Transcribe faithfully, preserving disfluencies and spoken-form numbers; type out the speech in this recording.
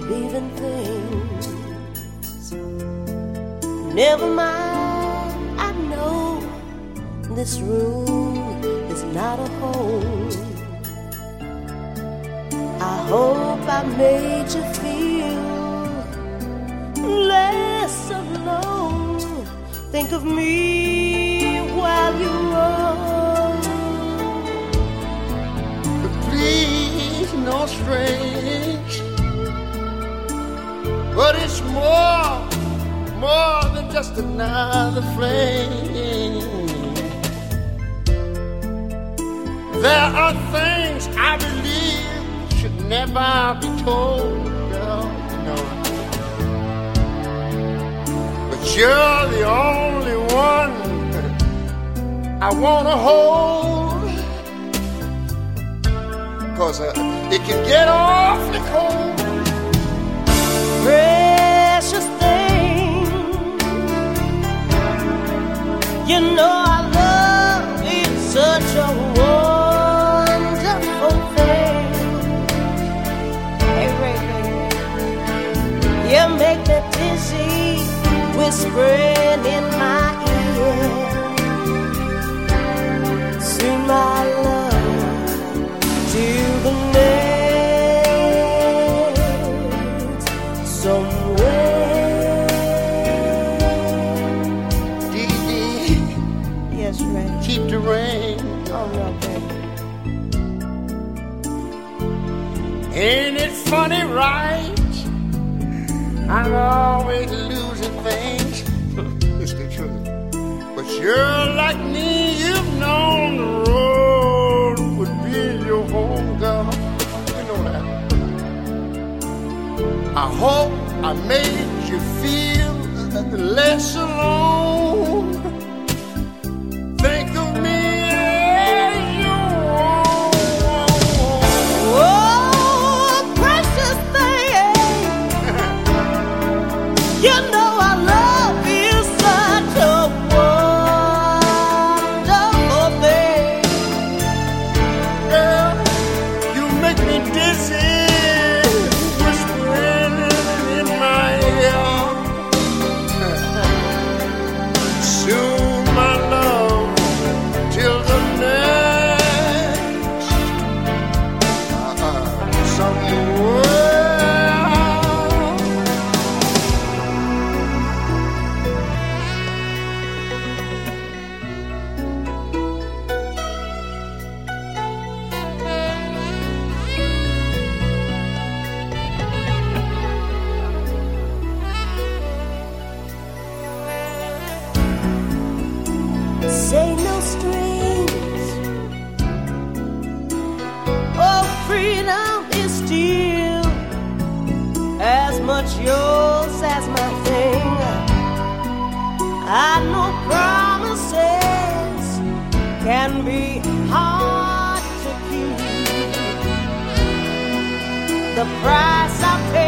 leaving things. Never mind, I know this room is not a home. I hope I made you feel less alone. Think of me while you roll. But please, no strange. But it's more, more than just another flame. There are things I believe should never be told, girl, no. But you're the only one I wanna hold, 'cause uh, it can get awfully cold. Precious thing, you know I love you, such a wonderful thing. Hey, Ray, you make me dizzy, whispering in my ear. Soon my love to the next somewhere. Dee Dee, Yes, Ray. keep the rain. Oh no, baby. Ain't it funny, right? I'm always losing things. It's the truth. But you're like me, you've known the road would be your home, girl. You know that. I hope I made you feel less alone. Think of me as you want. Oh, precious thing, you know I love you, such a wonderful thing. Girl, you make me dizzy, whispering in my ear. Soon, my love, till the next uh, somewhere. Say no strings. Oh, freedom is still as much yours as my thing. I know promises can be hard to keep. The price I pay